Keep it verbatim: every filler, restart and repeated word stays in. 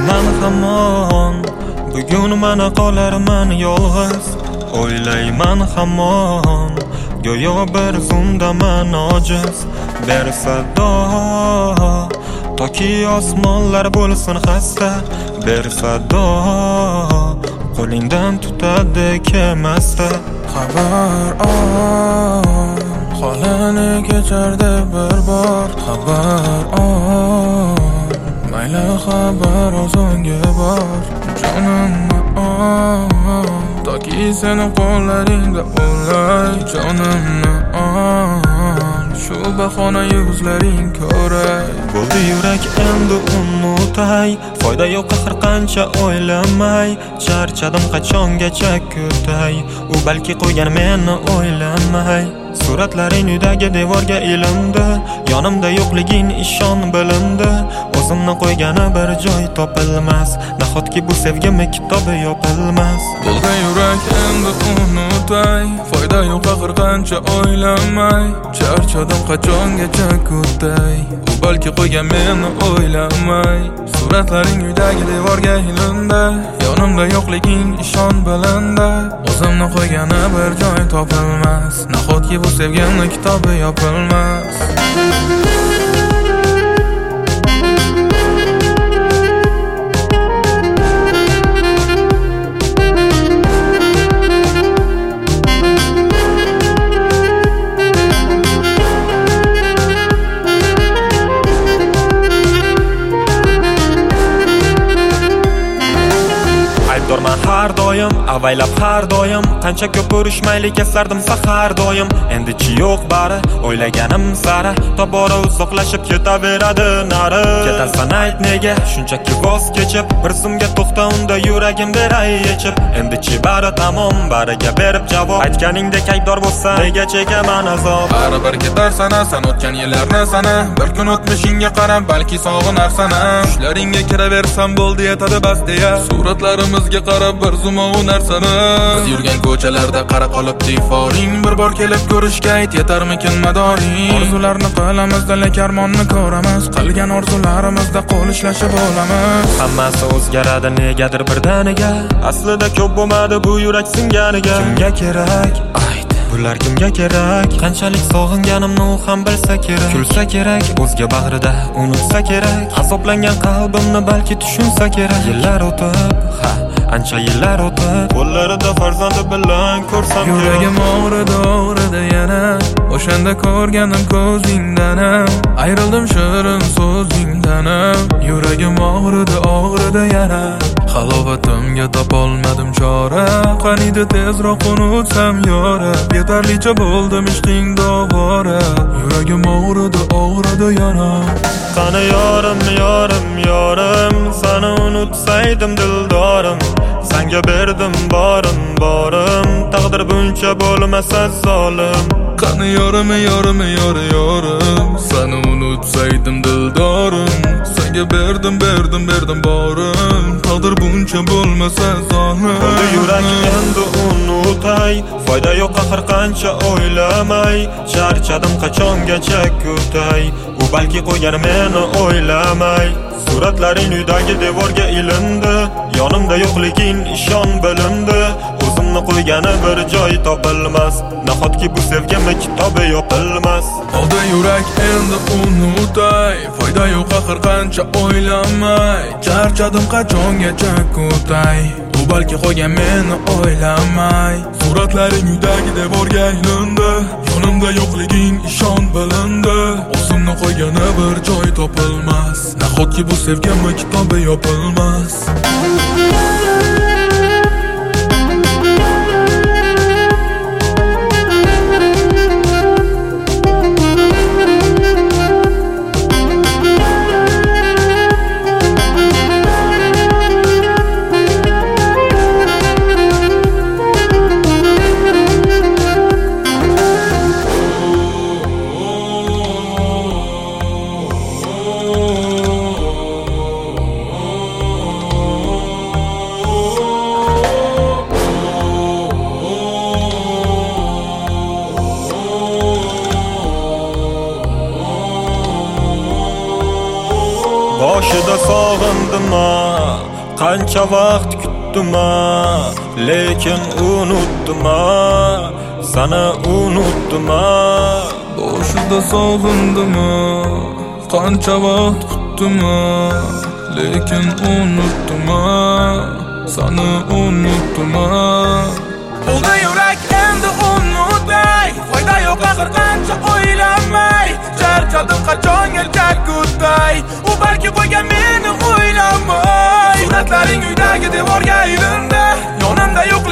O'ylayman hamon bugun mana qolarman yolg'iz. O'ylayman hamon go'yo bir zumdaman ojiz. Bersa do toki osmonlar bo'lsin xasta. Bersa do qo'lingdan tutadi kemasta. Xabar ol holini kechardi bir bor. Xabar ol mayli xabar o'zingga bor. Jonimni ol toki seni qo'llaringda o'lay. Jonimni ol shu bahona yuzlaring ko'ray. Bo'ldi yurak endi unutay. Foyda yo'q axir qancha o'ylamay. Charchadim qachongacha kutay. U balki qo'ygan meni o'ylamay. Suratlaring uydagi devorga ilindi. Yonimda yo'qliging ishon bilindi. O'zimni qo'ygani bir joy topilmas. Nahotki bu sevgimi kitobi yopilmas. Bo'ldi yurak endi unutay. Foyda yo'q axir qancha o'ylamay. Charchadim qachongacha kutay. U balki qo'ygan meni o'ylamay. Suratlaring uydagi devorga ilindi. Yonimda yo'qliging ishon bilindi. O'zimni qo'ygani bir joy topilmas. Nahotki bu sevgimni kitobi yopilmas. Dorman har doim, avaylab har doim. Qancha ko'p urushmaylik eslardim sahar doim. Endichi yo'q bari, o'ylaganim sari. Tobora uzoqlashib ketaveradi nari. Ketasan ayt nega, shunchaki voz kechib. Bir zumga to'xta unda yuragim beray yechib. Endichi bari tamom, bariga berib javob. Aytganingdek aybdor bo'lsan, nega chekaman azob. Baribir ketarsan, san o'tgan yillarni sana. Bir kun o'tmishingga qarab, balki sog'inarsan. Tushlaringga kiraversam bo'ldi yetadi bas deya. Suratlarimizga qarab bir zumoq narsani. Biz yurgan ko'chalarda qara qolib tiforing. Bir bor kelib ko'rishga ayt yetarmikin madoring. Orzularni qo'limizda lek armonni ko'ramiz. Qilgan orzularimizda qo'l ishlashib olamiz. Hammasi o'zgaradi negadir birdaniga. Aslida ko'p bo'lmadi bu yurak singaniga. Kimga kerak? Ayt. Bular kimga kerak? Qanchalik sog'inganimni u ham bilsa kerak. Kulsa kerak, o'zga bag'rida unutsa kerak. Azoblangan qalbimni balki tushunsa kerak. Yillar o'tib, ha, ancha yillar o'tib, qo'llarida farzandi bilan ko'rsam kerak. Yuragim og'ridi, og'ridi yana. O'shanda ko'rganim ko'zingdan. Ayrildim shirin so'zingdan. Yuragim og'ridi, og'ridi yana. Halovatimga topolmadim chora. Qaniydi tezroq unutsam yora. Yetarlicha bo'ldim ishqingda ovora. Yuragim og'ridi, og'ridi yana. Qani yorim, yorim, yorim. Seni unutsaydim dildorim. Senga berdim borim, borim. Taqdir buncha bo'lmasa zolim. Qani yorim, yorim, yorim, yorim. Seni unutsaydim dildorim. Senga berdim, berdim, berdim borim. Taqdir buncha bo'lmasa zolim. Bo'ldi yurak endi unutay. Foyda yo'q axir qancha o'ylamay. Charchadim qachongacha kutay. U balki qo'ygan meni o'ylamay. Suratlaring uydagi devorga ilindi. Yonimda yo'qliging ishon bilindi. O'zimni qo'ygani bir joy topilmas. Nahotki bu sevgimni kitobi yopilmas. Oldi yurak endi unutay. Foyda yo'q axir qancha o'ylamay. Charchadim qachongacha kutay. U balki qo'ygan meni o'ylamay. Suratlaring uydagi devorga ilindi. Yonimda yo'qliging ishon bilindi. O'zimni qo'ygani bir joy topilmas. Nahotki bu sevgimni kitobi yopilmas. sog'indim, qancha vaqt kutdim, lekin unutdim, sana unutdim. Boshida sog'indim, qancha vaqt kutdim, lekin unutdim, sana unutdim. Bo'ldi yurak endi unutay, foyda yo'q axir qancha o'ylamay. Charchadim qachonga jakutay, u balki qo'ygan meni o'ylamay. Suratlaring uydagi devorga ilindi, yonimda yo'q